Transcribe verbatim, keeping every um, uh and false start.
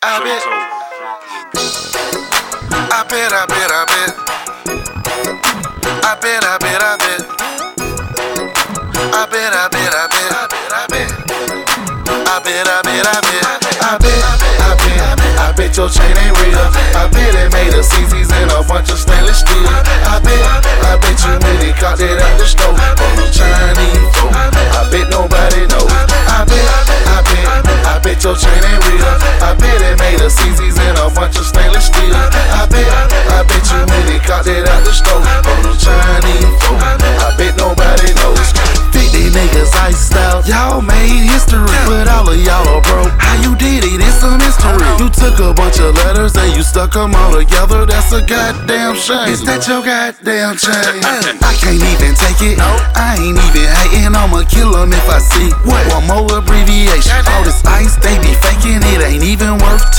I bet. I bet, I bet, I bet. I bet, I bet, I bet. I bet, I bet, I bet. I bet, I bet, I bet, I bet. I bet, I bet, I bet your chain ain't real. I bet it made of C Z's and a bunch of stainless steel. I bet, I bet you really caught that at the store from the Chinese folk. I bet nobody knows. I bet, I bet, I bet your chain ain't real. I bet it made of C Z's and a bunch of stainless steel. I bet, I bet you really caught that at the store from the Chinese folk. I bet nobody knows. fifty niggas iced out, y'all made history, but all of y'all are broke. How you did it? It's a mystery. You took a bunch of letters and you stuck them all together. That's a goddamn shame. Is that your goddamn shame? I can't even take it. I ain't even hating. I'ma kill them if I see one more abbreviation. All this ice they be faking, it ain't even worth